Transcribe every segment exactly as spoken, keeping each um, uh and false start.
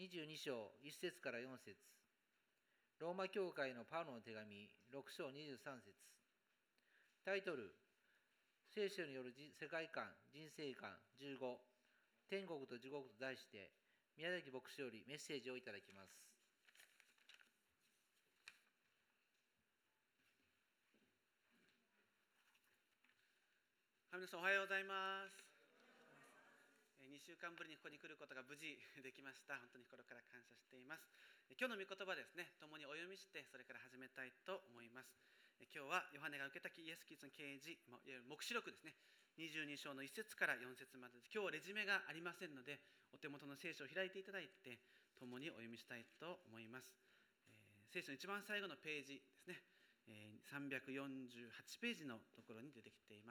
にじゅうに章いち節からよん節、ローマ教会のパウロの手紙ろく章にじゅうさん節。タイトル、聖書による世界観、人生観じゅうご、天国と地獄と題して、宮崎牧師よりメッセージをいただきます。 皆さんおはようございます。にしゅうかんぶりにここに来ることが無事できました。本当に心から感謝しています。今日の御言葉ですね、共にお読みしてそれから始めたいと思います。今日はヨハネが受けたイエス・キリストの啓示、いわゆる黙示録ですね、にじゅうに章のいち節からよん節までです。今日はレジュメがありませんので、お手元の聖書を開いていただいて共にお読みしたいと思います。えー、聖書の一番最後のページですね、えー、さんびゃくよんじゅうはちページのところに出てきています。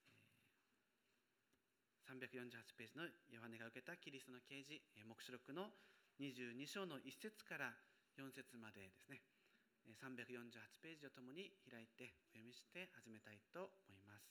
さんびゃくよんじゅうはちページのヨハネが受けたキリストの啓示、黙示録のにじゅうに章のいち節からよん節までですね、さんびゃくよんじゅうはちページをともに開いてお読みして始めたいと思います。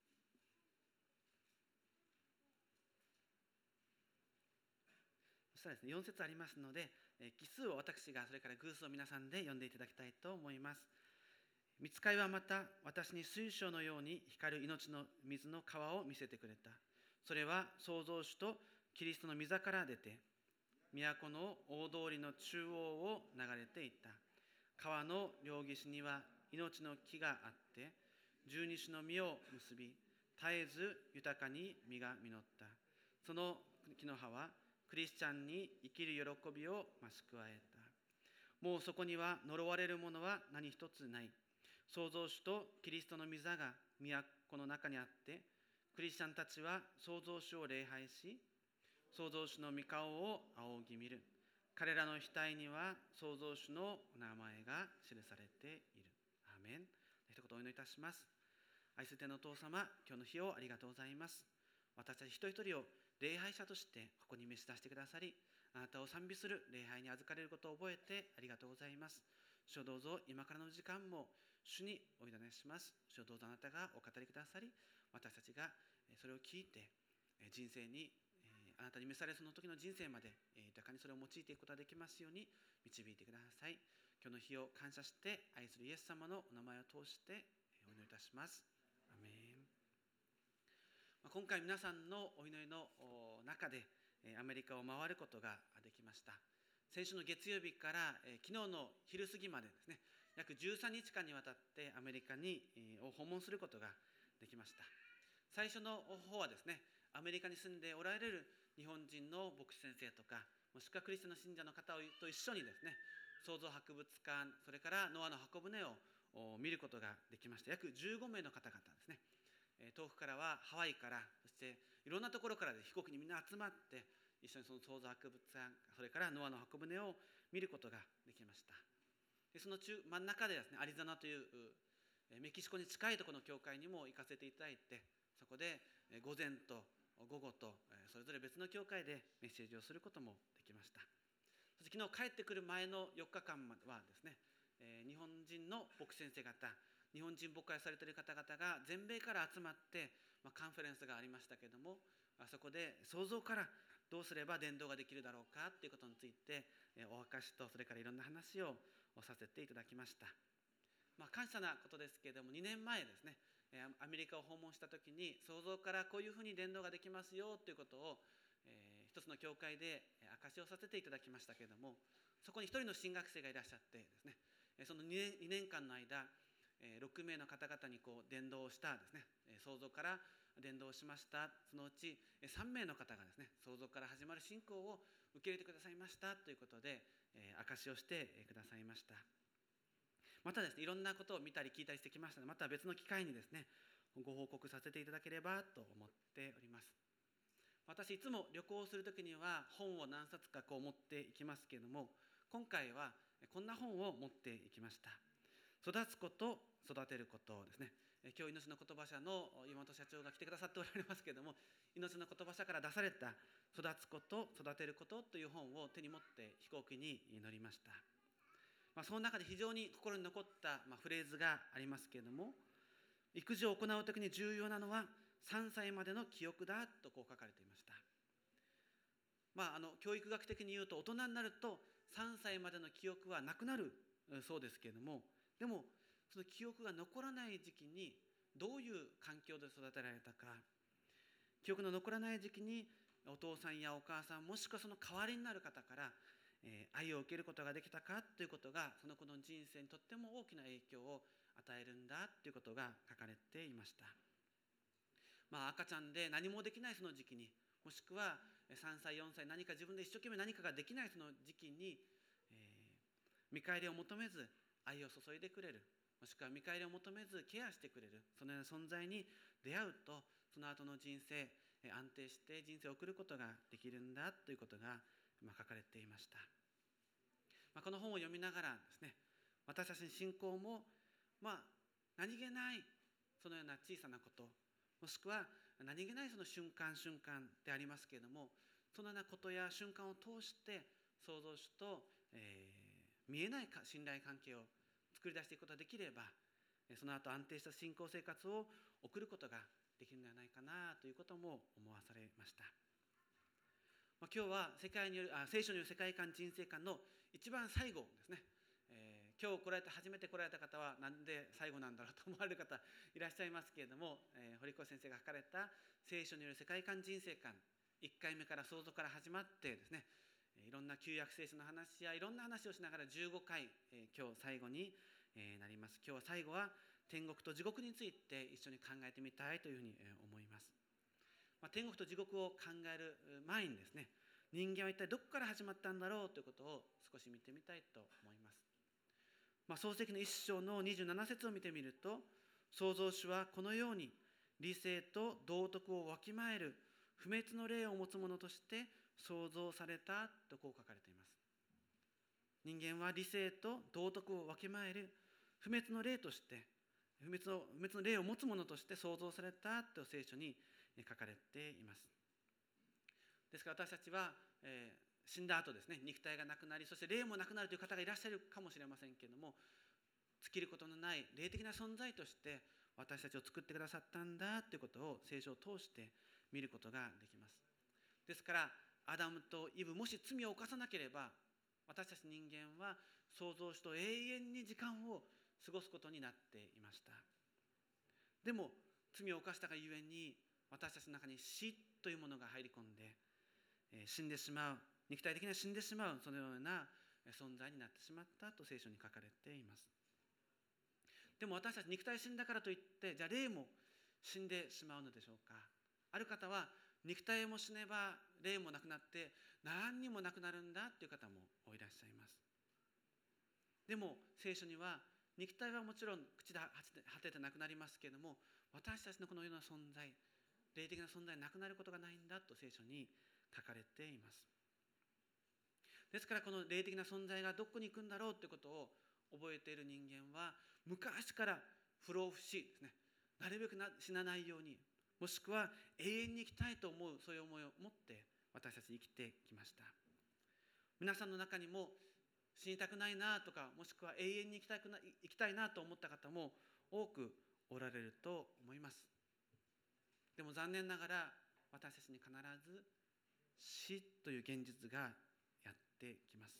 そしたらですね、よん節ありますので、奇数を私が、それから偶数を皆さんで読んでいただきたいと思います。御使いはまた私に水晶のように光る命の水の川を見せてくれた。それは創造主とキリストの御座から出て、都の大通りの中央を流れていた。川の両岸には命の木があって、十二種の実を結び、絶えず豊かに実が実った。その木の葉はクリスチャンに生きる喜びを増し加えた。もうそこには呪われるものは何一つない。創造主とキリストの御座が都の中にあって、クリスチャンたちは創造主を礼拝し、創造主の御顔を仰ぎ見る。彼らの額には創造主の名前が記されている。アーメン。一言お祈りいたします。愛する天のお父様、今日の日をありがとうございます。私たち一人一人を礼拝者としてここに召し出してくださり、あなたを賛美する礼拝に預かれることを覚えてありがとうございます。主をどうぞ今からの時間も主にお委ねします。主をどうぞあなたがお語りくださり、私たちがそれを聞いて人生にあなたに召されその時の人生まで豊かにそれを用いていくことができますように導いてください。今日の日を感謝して愛するイエス様のお名前を通してお祈りいたします。アメン。今回皆さんのお祈りの中でアメリカを回ることができました。先週の月曜日から昨日の昼過ぎまでですね、約じゅうさんにちかんにわたってアメリカにを訪問することができました。最初の方はですね、アメリカに住んでおられる日本人の牧師先生とか、もしくはクリスチャンの信者の方と一緒にですね、創造博物館、それからノアの箱舟を見ることができました。約じゅうごめいの方々ですね。遠くからはハワイから、そしていろんなところからで飛行機にみんな集まって一緒にその創造博物館、それからノアの箱舟を見ることができました。でその中真ん中でですね、アリゾナというメキシコに近いところの教会にも行かせていただいて、そこで午前と午後とそれぞれ別の教会でメッセージをすることもできました。そして昨日帰ってくる前のよっかかんはですね、日本人の牧師先生方、日本人牧会されている方々が全米から集まってカンファレンスがありましたけれども、そこで創造からどうすれば伝道ができるだろうかということについてお証とそれからいろんな話をさせていただきました。まあ、感謝なことですけれども、にねんまえですね、アメリカを訪問した時に創造からこういうふうに伝道ができますよということを、えー、一つの教会で証しをさせていただきましたけれども、そこに一人の新学生がいらっしゃってですね、そのにねんかんの間ろくめいの方々にこう伝道をしたですね、創造から伝道しました。そのうちさんめいの方がですね、創造から始まる信仰を受け入れてくださいましたということで証しをしてくださいました。またですね、いろんなことを見たり聞いたりしてきましたので、また別の機会にですね、ご報告させていただければと思っております。私いつも旅行をするときには本を何冊かこう持っていきますけれども、今回はこんな本を持っていきました。育つこと、育てることですね。今日命の言葉社の岩本社長が来てくださっておられますけれども、命の言葉社から出された育つこと、育てることという本を手に持って飛行機に乗りました。まあ、その中で非常に心に残ったまあフレーズがありますけれども、育児を行うときに重要なのはさんさいまでの記憶だとこう書かれていました。 まあ、あの教育学的に言うと、大人になるとさんさいまでの記憶はなくなるそうですけれども、でもその記憶が残らない時期にどういう環境で育てられたか、記憶の残らない時期にお父さんやお母さん、もしくはその代わりになる方から、えー愛を受けることができたかということが、その子の人生にとっても大きな影響を与えるんだということが書かれていました。まあ、赤ちゃんで何もできないその時期に、もしくはさんさいよんさい、何か自分で一生懸命何かができないその時期に、えー見返りを求めず愛を注いでくれる、もしくは見返りを求めずケアしてくれる、そのような存在に出会うと、その後の人生、えー安定して人生を送ることができるんだということが、まあ、書かれていました。まあ、この本を読みながらですね、私たちの信仰も、まあ、何気ないそのような小さなこと、もしくは何気ないその瞬間瞬間でありますけれども、そのようなことや瞬間を通して創造主と、えー見えないか信頼関係を作り出していくことができれば、その後安定した信仰生活を送ることができるのではないかなということも思わされました。まあ、今日は世界によるあ聖書による世界観人生観の一番最後ですね、えー今日来られた初めて来られた方はなんで最後なんだろうと思われる方いらっしゃいますけれども、えー堀越先生が書かれた聖書による世界観人生観、いっかいめから創造から始まってですね、いろんな旧約聖書の話やいろんな話をしながらじゅうごかい、えー今日最後になります。今日は最後は天国と地獄について一緒に考えてみたいというふうに思います。まあ、天国と地獄を考える前にですね、人間は一体どこから始まったんだろうということを少し見てみたいと思います。まあ、創世記の一章のにじゅうなな節を見てみると、創造主はこのように理性と道徳をわきまえる不滅の霊を持つ者として創造されたとこう書かれています。人間は理性と道徳をわきまえる不滅の霊として不滅の、不滅の霊を持つ者として創造されたと聖書に書かれています。ですから私たちは、えー死んだ後ですね、肉体がなくなり、そして霊もなくなるという方がいらっしゃるかもしれませんけれども、尽きることのない霊的な存在として私たちを作ってくださったんだということを聖書を通して見ることができます。ですからアダムとイブ、もし罪を犯さなければ、私たち人間は創造主と永遠に時間を過ごすことになっていました。でも罪を犯したがゆえに、私たちの中に死というものが入り込んで、えー死んでしまう、肉体的には死んでしまう、そのような存在になってしまったと聖書に書かれています。でも私たち肉体死んだからといって、じゃあ霊も死んでしまうのでしょうか。ある方は肉体も死ねば霊もなくなって何にもなくなるんだという方もいらっしゃいます。でも聖書には肉体はもちろん朽ち果ててなくなりますけれども、私たちのこのような存在、霊的な存在なくなることがないんだと聖書に書かれています。ですからこの霊的な存在がどこに行くんだろうということを覚えている人間は、昔から不老不死ですね、なるべくな死なないように、もしくは永遠に生きたいと思う、そういう思いを持って私たち生きてきました。皆さんの中にも死にたくないなとか、もしくは永遠に生きたくな生きたいなと思った方も多くおられると思います。でも残念ながら私たちに必ず死という現実がやってきます。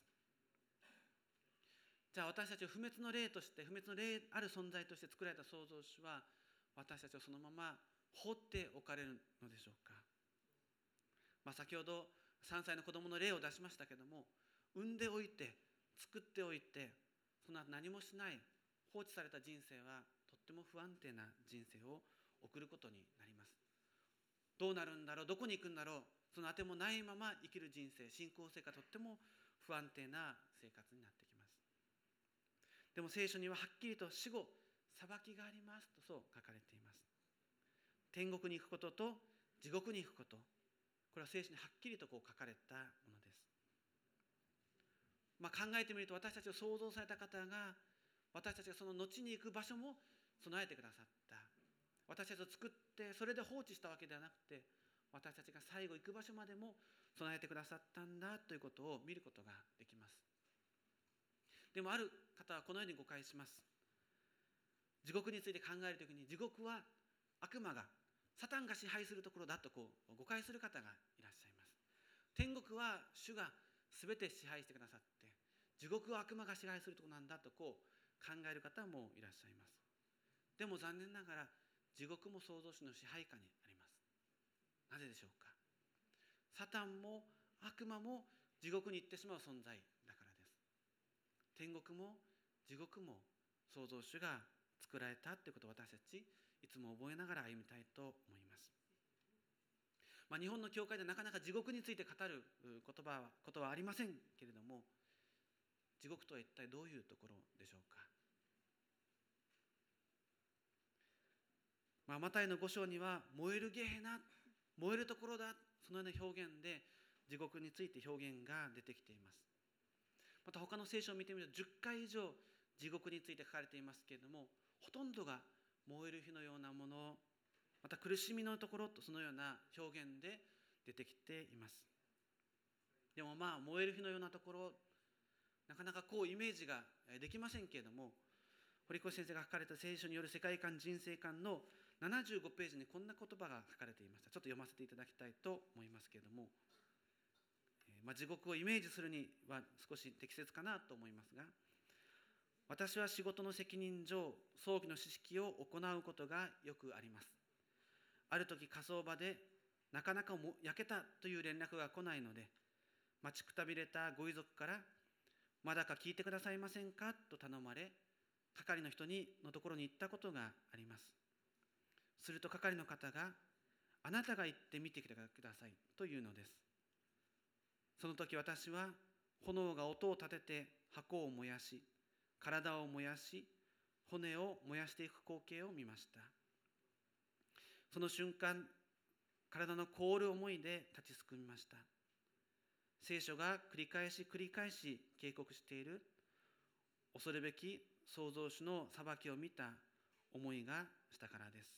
じゃあ私たちを不滅の霊として、不滅の霊ある存在として作られた創造主は、私たちをそのまま放っておかれるのでしょうか。まあ、先ほどさんさいの子供の例を出しましたけども、産んでおいて作っておいて、その後何もしない放置された人生はとっても不安定な人生を送ることになります。どうなるんだろう、どこに行くんだろう、その当てもないまま生きる人生、信仰生活、とっても不安定な生活になってきます。でも聖書にははっきりと死後裁きがありますとそう書かれています。天国に行くことと地獄に行くこと、これは聖書にはっきりとこう書かれたものです。まあ、考えてみると、私たちを創造された方が、私たちがその後に行く場所も備えてくださった。私たちを作ってそれで放置したわけではなくて、私たちが最後行く場所までも備えてくださったんだということを見ることができます。でもある方はこのように誤解します。地獄について考えるときに、地獄は悪魔が、サタンが支配するところだとこう誤解する方がいらっしゃいます。 天国は主が全て支配してくださって、地獄は悪魔が支配するところなんだとこう考える方もいらっしゃいます。でも残念ながら地獄も創造主の支配下にあります。なぜでしょうか。サタンも悪魔も地獄に行ってしまう存在だからです。天国も地獄も創造主が作られたということを私たちいつも覚えながら歩みたいと思います。まあ、日本の教会でなかなか地獄について語る言葉はことはありませんけれども、地獄とは一体どういうところでしょうか。まあ、マタイのご章には燃えるゲヘナ、燃えるところだ、そのような表現で地獄について表現が出てきています。また他の聖書を見てみるとじゅっかい以上地獄について書かれていますけれども、ほとんどが燃える火のようなもの、また苦しみのところとそのような表現で出てきています。でもまあ燃える火のようなところ、なかなかこうイメージができませんけれども、堀越先生が書かれた聖書による世界観人生観のななじゅうごページにこんな言葉が書かれていました。ちょっと読ませていただきたいと思いますけれども、えーまあ、地獄をイメージするには少し適切かなと思いますが、私は仕事の責任上葬儀の知識を行うことがよくあります。ある時火葬場でなかなかも焼けたという連絡が来ないので、待ちくたびれたご遺族からまだか聞いてくださいませんかと頼まれ、係の人にのところに行ったことがあります。すると係の方が、あなたが行ってみてくださいというのです。その時私は炎が音を立てて箱を燃やし、体を燃やし、骨を燃やしていく光景を見ました。その瞬間、体の凍る思いで立ちすくみました。聖書が繰り返し繰り返し警告している恐るべき創造主の裁きを見た思いがしたからです。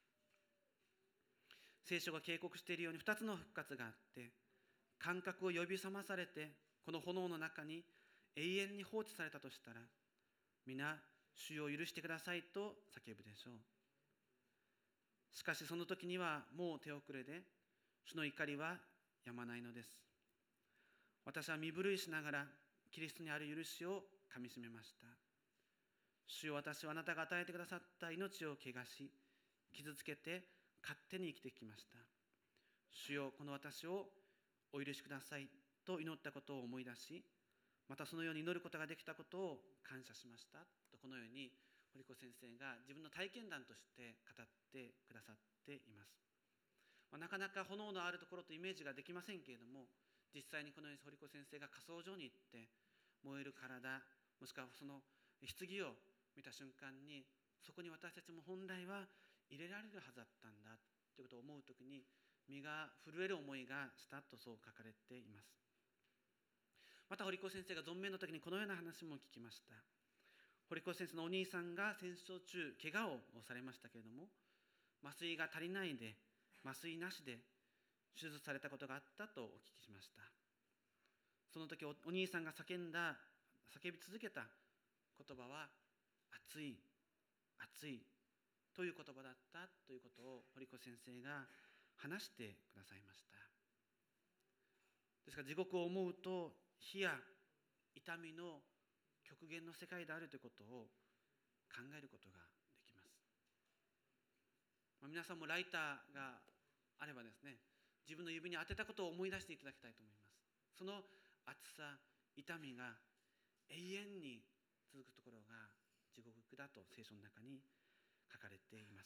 聖書が警告しているようにふたつの復活があって、感覚を呼び覚まされてこの炎の中に永遠に放置されたとしたら、皆主を許してくださいと叫ぶでしょう。しかしその時にはもう手遅れで、主の怒りは止まないのです。私は身震いしながらキリストにある許しをかみしめました。主よ、私はあなたが与えてくださった命を汚し、傷つけて勝手に生きてきました。主よ、この私をお許しくださいと祈ったことを思い出し、またそのように祈ることができたことを感謝しましたと、このように堀子先生が自分の体験談として語ってくださっています。まあ、なかなか炎のあるところとイメージができませんけれども、実際にこのように堀子先生が火葬場に行って燃える体、もしくはその棺を見た瞬間に、そこに私たちも本来は入れられるはずだったんだということを思うときに、身が震える思いがしたとそう書かれています。また堀越先生が存命の時にこのような話も聞きました。堀越先生のお兄さんが戦争中怪我をされましたけれども、麻酔が足りないで麻酔なしで手術されたことがあったとお聞きしました。その時 お, お兄さんが叫んだ叫び続けた言葉は、熱い熱いという言葉だったということを堀越先生が話してくださいました。ですから地獄を思うと、火や痛みの極限の世界であるということを考えることができます。まあ、皆さんもライターがあればですね、自分の指に当てたことを思い出していただきたいと思います。その熱さ、痛みが永遠に続くところが地獄だと聖書の中に書かれています。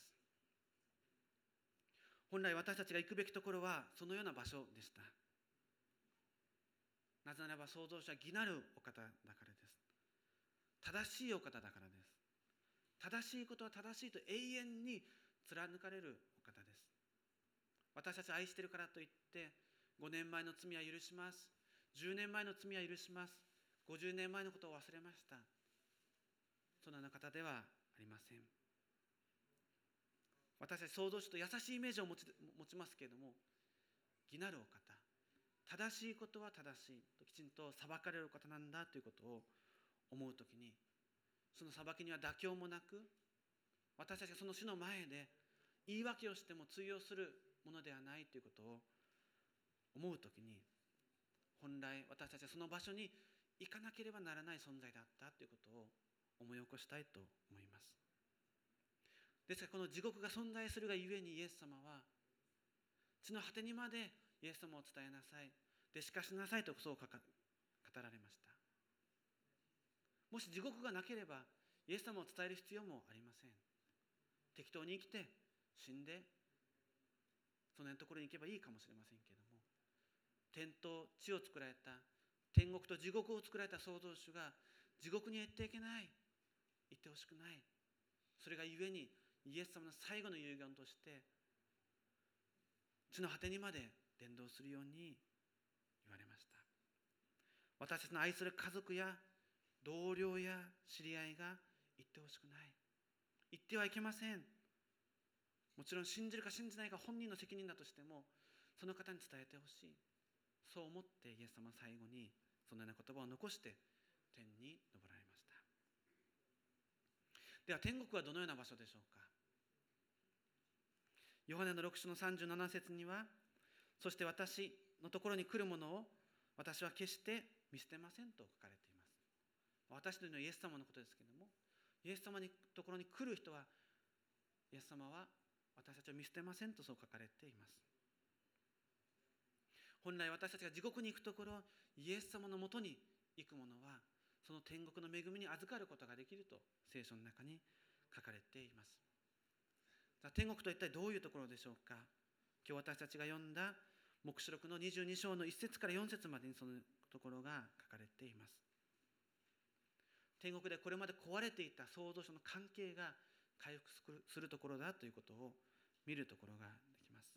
本来私たちが行くべきところはそのような場所でした。なぜならば創造主は義なるお方だからです。正しいお方だからです。正しいことは正しいと永遠に貫かれるお方です。私たち愛しているからといってごねんまえの罪は許します、じゅうねんまえの罪は許します、ごじゅうねんまえのことを忘れました、そのような方ではありません。私たち創造主と優しいイメージを持ち、持ちますけれども、義なるお方、正しいことは正しいときちんと裁かれる方なんだということを思うときに、その裁きには妥協もなく、私たちがその主の前で言い訳をしても通用するものではないということを思うときに、 本来私たちはその場所に行かなければならない存在だったということを思い起こしたいと思います。ですからこの地獄が存在するがゆえに、イエス様は地の果てにまでイエス様を伝えなさい、弟子化しなさいとそう語られました。もし地獄がなければイエス様を伝える必要もありません。適当に生きて死んでそのところに行けばいいかもしれませんけれども、天と地を作られた、天国と地獄を作られた創造主が地獄に行っていけない、行ってほしくない、それがゆえにイエス様の最後の遺言として地の果てにまで伝道するように言われました。私たちの愛する家族や同僚や知り合いが行ってほしくない、行ってはいけません。もちろん信じるか信じないか本人の責任だとしても、その方に伝えてほしい、そう思ってイエス様は最後にそのような言葉を残して天に昇られました。では天国はどのような場所でしょうか。ヨハネのろく章のさんじゅうなな節には、そして私のところに来る者を私は決して見捨てませんと書かれています。私というのはイエス様のことですけれども、イエス様のところに来る人は、イエス様は私たちを見捨てませんとそう書かれています。本来私たちが地獄に行くところ、イエス様のもとに行く者はその天国の恵みに預かることができると聖書の中に書かれています。天国とは一体どういうところでしょうか。今日私たちが読んだ黙示録のにじゅうに章のいち節からよん節までにそのところが書かれています。天国でこれまで壊れていた創造主の関係が回復するところだということを見るところができます。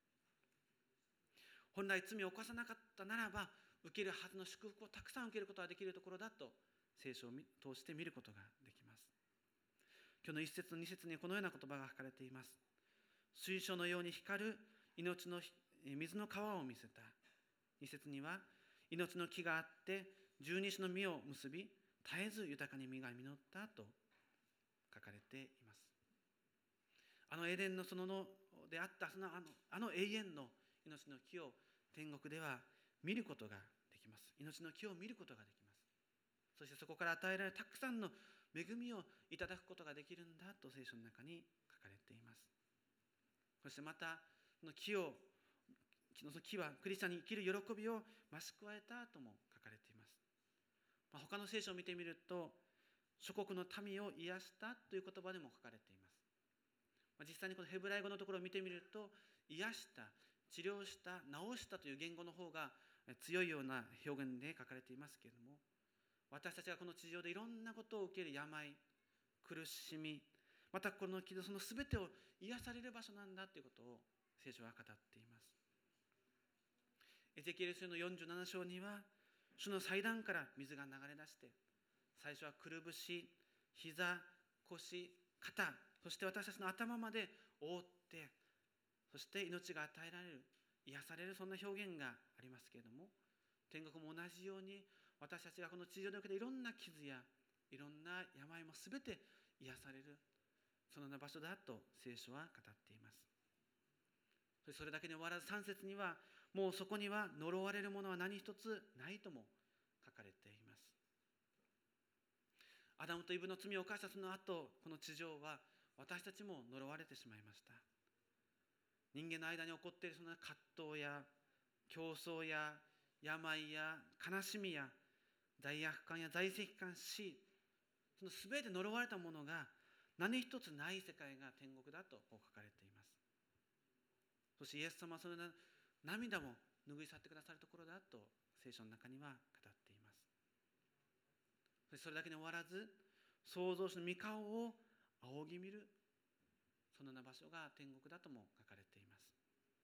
本来罪を犯さなかったならば受けるはずの祝福をたくさん受けることができるところだと聖書を通して見ることができます。今日のいち節とに節にこのような言葉が書かれています。水晶のように光る命の水の川を見せた。に節には命の木があって十二種の実を結び絶えず豊かに実が実ったと書かれています。あのエデンの園のであったそのあのあの永遠の命の木を天国では見ることができます。命の木を見ることができます。そしてそこから与えられるたくさんの恵みをいただくことができるんだと聖書の中に書かれています。そしてまたその木をその木はクリスチャンに生きる喜びを増し加えたとも書かれています。まあ、他の聖書を見てみると諸国の民を癒したという言葉でも書かれています。まあ、実際にこのヘブライ語のところを見てみると癒した、治療した、治したという言語の方が強いような表現で書かれていますけれども、私たちがこの地上でいろんなことを受ける病、苦しみ、またこの傷、その全てを癒される場所なんだということを聖書は語っています。エゼキエル書のよんじゅうなな章には主の祭壇から水が流れ出して、最初はくるぶし、膝、腰、肩、そして私たちの頭まで覆って、そして命が与えられる、癒される、そんな表現がありますけれども、天国も同じように私たちがこの地上で受けていろんな傷やいろんな病もすべて癒される、そのような場所だと聖書は語っています。それだけに終わらずさん節には、もうそこには呪われるものは何一つないとも書かれています。アダムとイブの罪を犯したその後、この地上は私たちも呪われてしまいました。人間の間に起こっているその葛藤や競争や病や悲しみや罪悪感や在籍感、死、その全て呪われたものが何一つない世界が天国だとこう書かれています。そしてイエス様はその涙も拭い去ってくださるところだと聖書の中には語っています。そしてそれだけに終わらず、創造主の御顔を仰ぎ見る、そのような場所が天国だとも書かれています。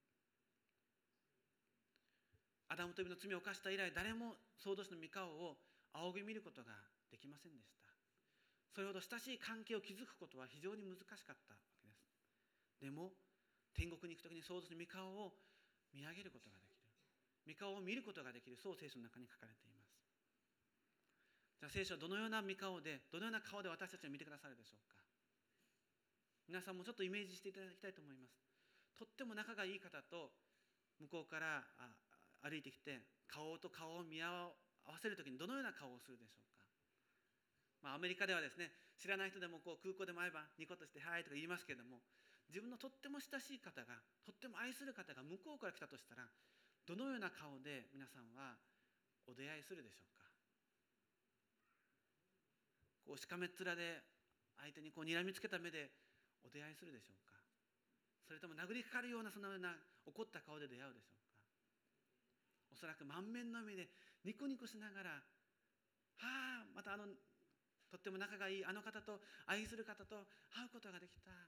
アダムとイブの罪を犯した以来、誰も創造主の御顔を仰ぎ見ることができませんでした。それほど親しい関係を築くことは非常に難しかったわけです。でも天国に行くときに創造主の御顔を見上げることができる、御顔を見ることができる、そう聖書の中に書かれています。じゃあ聖書はどのような御顔で、どのような顔で私たちを見てくださるでしょうか。皆さんもちょっとイメージしていただきたいと思います。とっても仲がいい方と向こうから歩いてきて顔と顔を見合わせるときにどのような顔をするでしょうか。まあ、アメリカではですね、知らない人でもこう空港でも会えばニコッとしてはいとか言いますけれども、自分のとっても親しい方が、とっても愛する方が向こうから来たとしたら、どのような顔で皆さんはお出会いするでしょうか。こうしかめっ面で相手にこう睨みつけた目でお出会いするでしょうか。それとも殴りかかるようなそのような怒った顔で出会うでしょうか。おそらく満面の笑みでニコニコしながら、はあ、またあのとっても仲がいいあの方と、愛する方と会うことができた、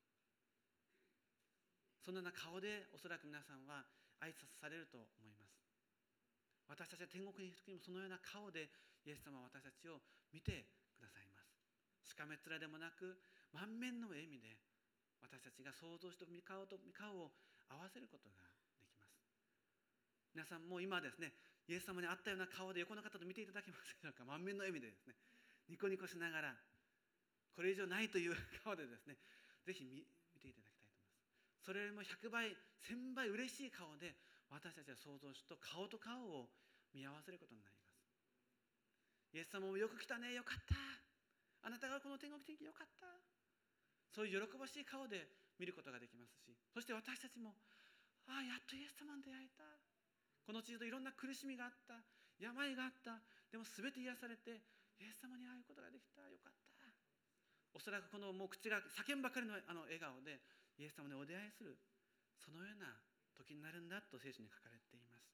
そのような顔でおそらく皆さんは挨拶されると思います。私たちは天国に行く時にもそのような顔でイエス様は私たちを見てくださいます。しかめっ面でもなく満面の笑みで私たちが想像して見顔と見顔を合わせることができます。皆さんも今ですね、イエス様に会ったような顔で横の方と見ていただけますでしょうか。満面の笑みでですね、ニコニコしながら、これ以上ないという顔でですね、ぜひ 見, 見ていただきたいと思います。それよりもひゃくばい、せんばい嬉しい顔で私たちは想像しと顔と顔を見合わせることになります。イエス様もよく来たね、よかった、あなたがこの天国天気よかった、そういう喜ばしい顔で見ることができますし、そして私たちも、ああ、やっとイエス様に出会えた、この地上でいろんな苦しみがあった、病があった、でも全て癒されてイエス様に会うことができた、よかった。おそらくこのもう口が叫んばかりのあの笑顔でイエス様にお出会いする、そのような時になるんだと聖書に書かれています。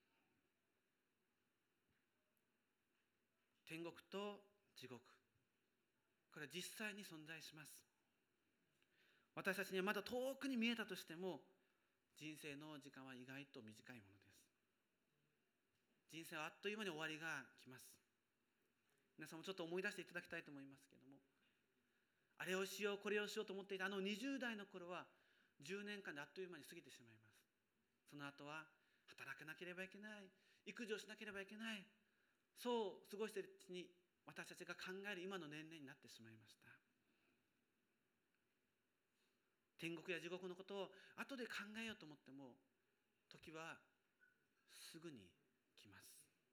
天国と地獄、これは実際に存在します。私たちにはまだ遠くに見えたとしても、人生の時間は意外と短いものです。人生はあっという間に終わりが来ます。皆さんもちょっと思い出していただきたいと思いますけれども、あれをしようこれをしようと思っていたあのにじゅう代の頃はじゅうねんかんであっという間に過ぎてしまいます。その後は働かなければいけない、育児をしなければいけない、そう過ごしているうちに私たちが考える今の年齢になってしまいました。天国や地獄のことを後で考えようと思っても、時はすぐに来ます。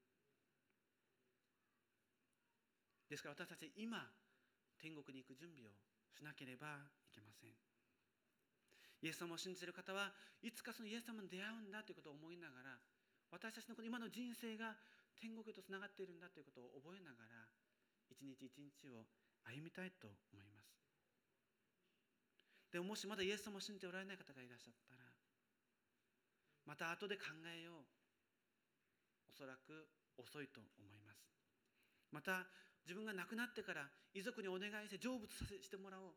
ですから私たち今天国に行く準備をしなければいけません。イエス様を信じている方はいつかそのイエス様に出会うんだということを思いながら、私たちの今の人生が天国へとつながっているんだということを覚えながら、一日一日を歩みたいと思います。でももしまだイエス様を信じておられない方がいらっしゃったら、また後で考えよう、おそらく遅いと思います。また自分が亡くなってから遺族にお願いして成仏させしてもらおう、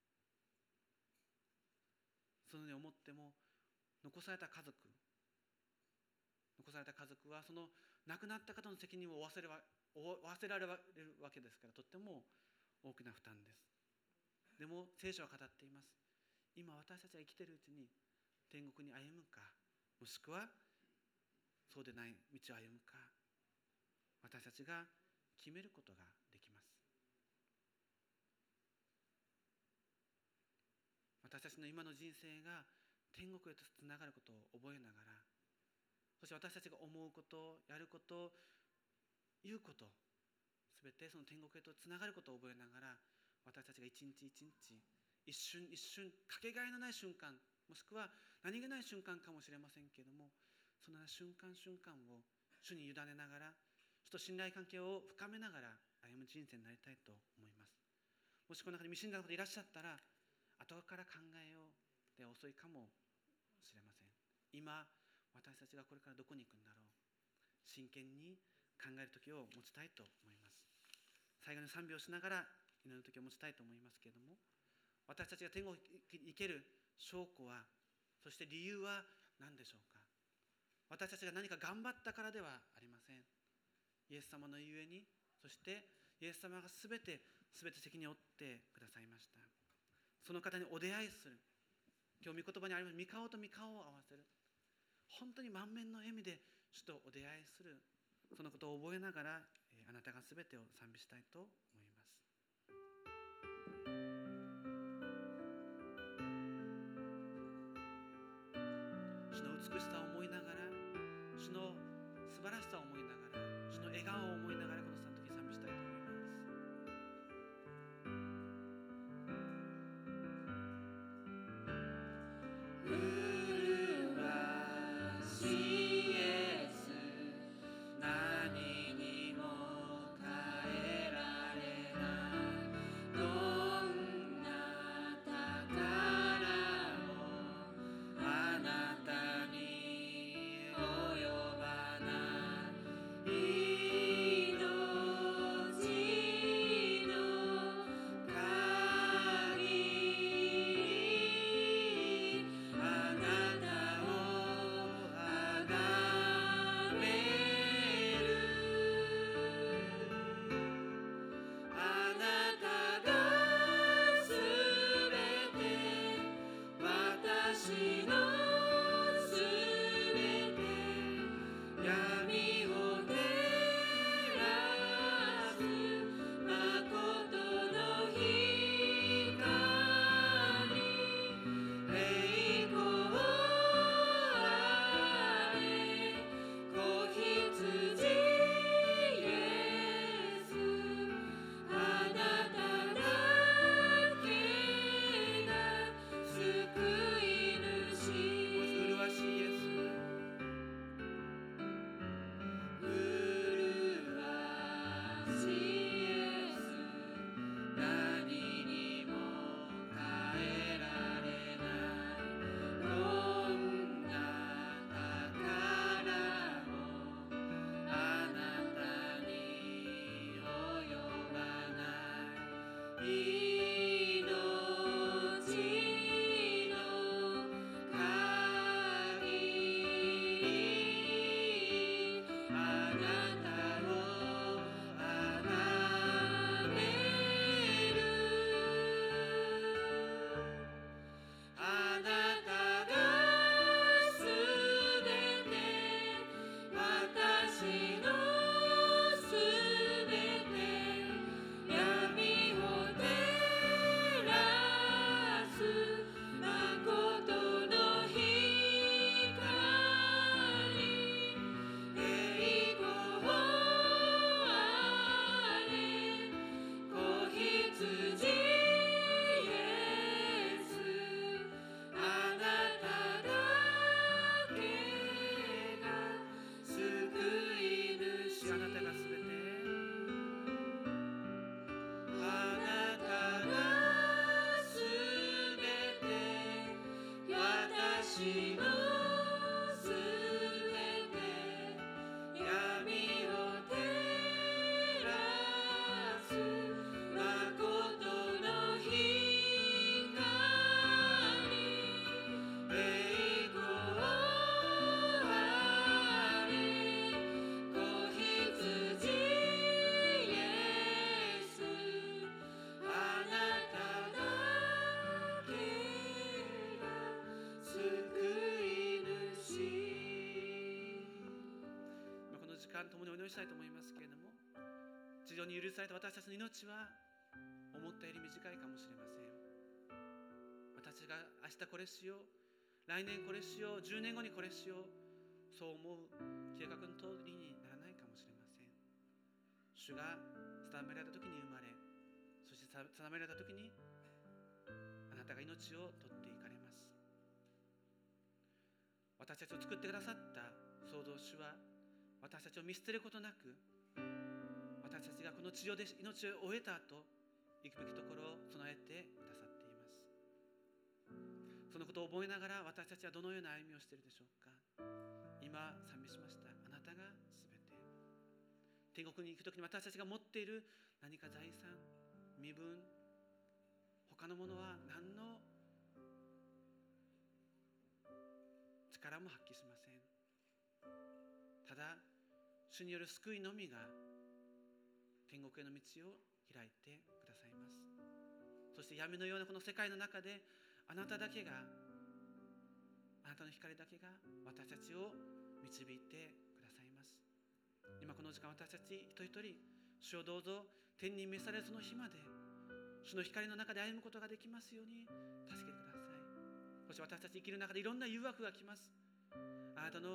そのように思っても、残された家族残された家族はその亡くなった方の責任を負わせる負わせられるわけですから、とっても大きな負担です。でも聖書は語っています。今私たちは生きているうちに天国に歩むか、もしくはそうでない道を歩むか、私たちが決めることができます。私たちの今の人生が天国へとつながることを覚えながら、そして私たちが思うこと、やること、言うこと、すべてその天国へとつながることを覚えながら、私たちが一日一日、一瞬一瞬、かけがえのない瞬間、もしくは何気ない瞬間かもしれませんけれども、その瞬間瞬間を主に委ねながら、主と信頼関係を深めながら歩む人生になりたいと思います。もしこの中に未信者の方いらっしゃったら、後から考えようで遅いかもしれません。今私たちがこれからどこに行くんだろう、真剣に考える時を持ちたいと思います。最後に賛美をしながら祈る時を持ちたいと思いますけれども、私たちが天国に行ける証拠は、そして理由は何でしょうか。私たちが何か頑張ったからではありません。イエス様のゆえに、そしてイエス様がすべてすべて責任を負ってくださいました。その方にお出会いする、今日御言葉にあります御顔と御顔を合わせる、本当に満面の笑みで主とお出会いする、そのことを覚えながら、あなたがすべてを賛美したいと思います。主の美しさを思いながら、主主の素晴らしさを思いながら、主の笑顔を思いながらこの時賛美したいと思います。共にお祈りしたいと思いますけれども、地上に許された私たちの命は思ったより短いかもしれません。私が明日これしよう、来年これしよう、じゅうねんごにこれしよう、そう思う計画の通りにならないかもしれません。主が定められた時に生まれ、そして定められた時にあなたが命を取っていかれます。私たちを作ってくださった創造主は私たちを見捨てることなく、私たちがこの地上で命を終えた後、行くべきところを備えてくださっています。そのことを覚えながら私たちはどのような歩みをしているでしょうか。今賛美しました。あなたがすべて。天国に行くときに私たちが持っている何か財産、身分、他のものは何の力も発揮しません。ただ主による救いのみが天国への道を開いてくださいます。そして闇のようなこの世界の中であなただけが、あなたの光だけが私たちを導いてくださいます。今この時間、私たち一人一人、主をどうぞ天に召されるその日まで主の光の中で歩むことができますように助けてください。そして私たち生きる中でいろんな誘惑が来ます。あなたの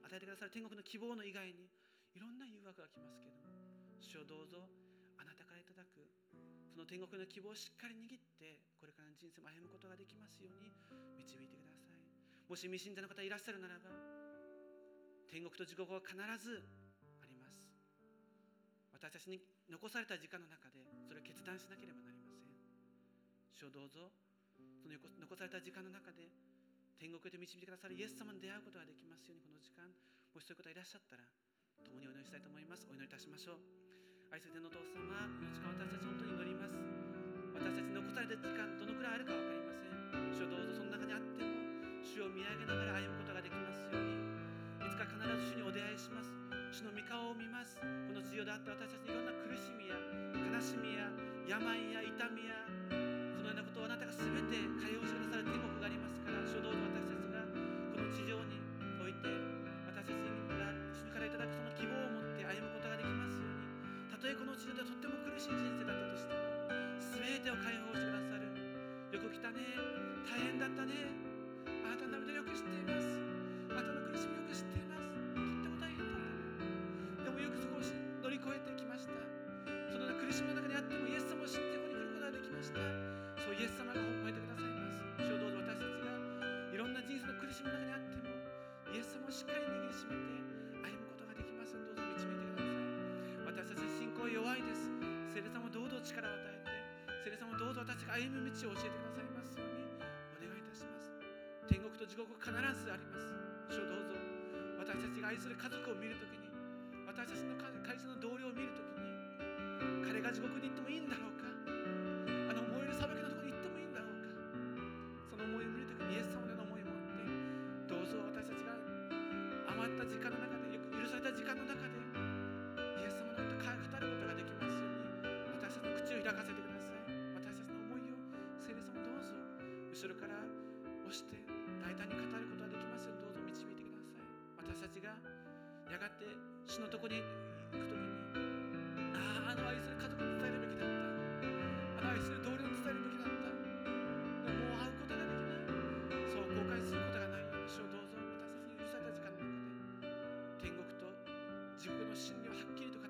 与えてくださる天国の希望の以外にいろんな誘惑が来ますけれども、主をどうぞあなたからいただくその天国の希望をしっかり握ってこれからの人生も歩むことができますように導いてください。もし未信者の方いらっしゃるならば、天国と地獄は必ずあります。私たちに残された時間の中でそれを決断しなければなりません。主をどうぞその残された時間の中で天国で導いてくださるイエス様に出会うことができますように、この時間もしそういう方いらっしゃったら共にお祈りしたいと思います。お祈りいたしましょう。愛する天のお父様、この時間私たち本当に祈ります。私たちに残された時間どのくらいあるか分かりません。主をどうぞその中にあっても主を見上げながら歩むことができますように、いつか必ず主にお出会いします。主の御顔を見ます。この地上であって私たちにいろんな苦しみや悲しみや病や痛みやそのようなことをあなたが全て解放してくださる天国がありますから、主をどうぞ私たちがこの地上において私たちが主からいただくその希望を持って歩むことができますように、たとえこの地上ではとっても苦しい人生だったとしても全てを解放してくださる。よく来たね、大変だったね、あなたの涙よく知っています、あなたの苦しみよく知っています、とっても大変だったね、でもよくそこを乗り越えてきました。その苦しみの中にあってもイエス様を知ってここに来ることができました。そうイエス様が褒めてくださいます。主をどうぞ私たちがいろんな人生の苦しみの中にあってもイエス様をしっかり握りしめて歩むことができますので、どうぞ導いてください。私たち信仰弱いです。聖霊様どうぞ力を与えて、聖霊様どうぞ私たちが歩む道を教えてくださいますようにお願いいたします。天国と地獄必ずあります。主をどうぞ私たちが愛する家族を見るときに、私たちの会社の同僚を見るときに、彼が地獄に行ってもいいんだろうか、あの燃える裁きのところに行ってもいいんだろうか、その思いを見るときにイエス様の思いを持ってどうぞ私たちが余った時間の中で、よく許された時間の中でイエス様のことを語ることができますように私たちの口を開かせてください。私たちの思いを聖霊様どうぞ後ろから押して大胆に語ることができますようにどうぞ導いてください。私たちがやがて主のところに行くときに、ああ、あの愛する家族に伝えるべきだった、あの愛する同僚に伝えるべきだった、でももう会うことができない、そう後悔することがないように主をどうぞ私たちに許された時間の中で天国と地獄の真理をはっきりと語る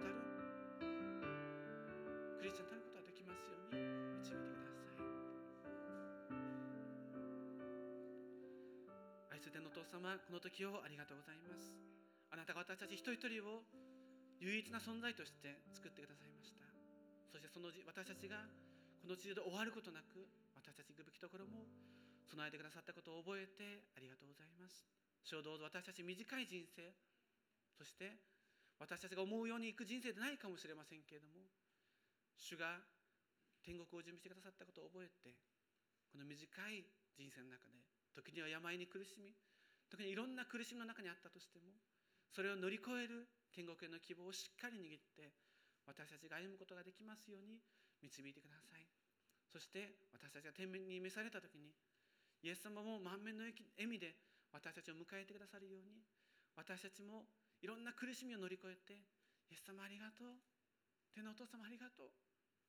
クリスチャンになることができますように導いてください。愛する天のお父様、この時をありがとうございます。あなたが私たち一人一人を唯一な存在として作ってくださいました。そしてその私たちがこの地上で終わることなく、私たち行くべきところも備えてくださったことを覚えてありがとうございます。主をどうぞ私たち短い人生、そして私たちが思うように行く人生でないかもしれませんけれども、主が天国を準備してくださったことを覚えて、この短い人生の中で時には病に苦しみ、時にいろんな苦しみの中にあったとしても、それを乗り越える天国への希望をしっかり握って私たちが歩むことができますように導いてください。そして私たちが天に召された時にイエス様も満面の笑みで私たちを迎えてくださるように、私たちもいろんな苦しみを乗り越えて、イエス様ありがとう、天のお父様ありがとう、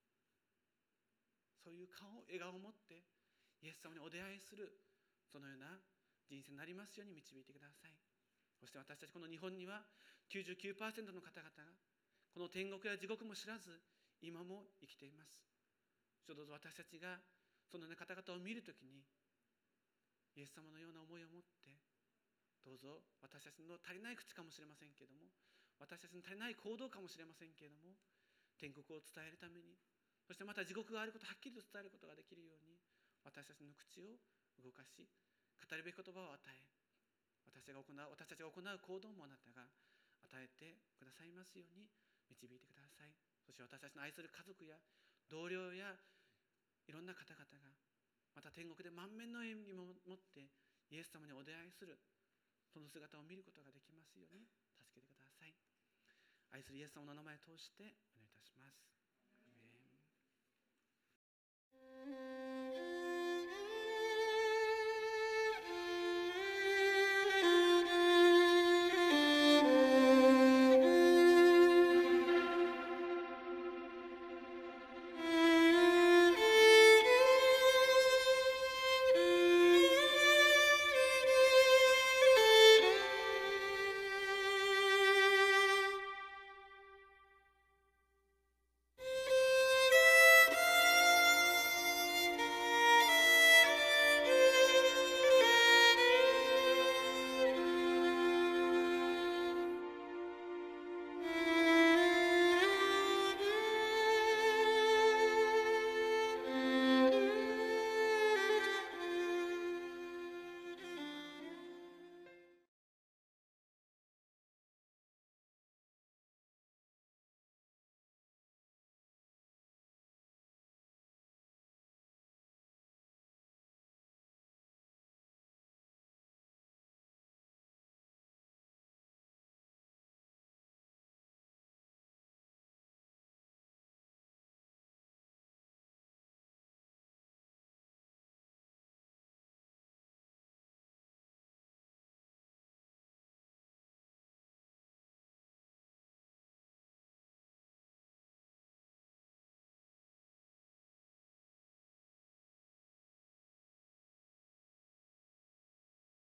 そういう顔笑顔を持ってイエス様にお出会いする、そのような人生になりますように導いてください。そして私たちこの日本には きゅうじゅうきゅうパーセント の方々がこの天国や地獄も知らず今も生きています。どうぞ私たちがそのような方々を見るときにイエス様のような思いを持って、どうぞ私たちの足りない口かもしれませんけれども、私たちの足りない行動かもしれませんけれども、天国を伝えるために、そしてまた地獄があることをはっきりと伝えることができるように、私たちの口を動かし、語るべき言葉を与え、私が行う私たちが行う行動もあなたが与えてくださいますように導いてください。そして私たちの愛する家族や同僚やいろんな方々がまた天国で満面の笑みを持ってイエス様にお出会いする、その姿を見ることができますように助けてください。愛するイエス様の名前を通してお願いいたします。アーメン。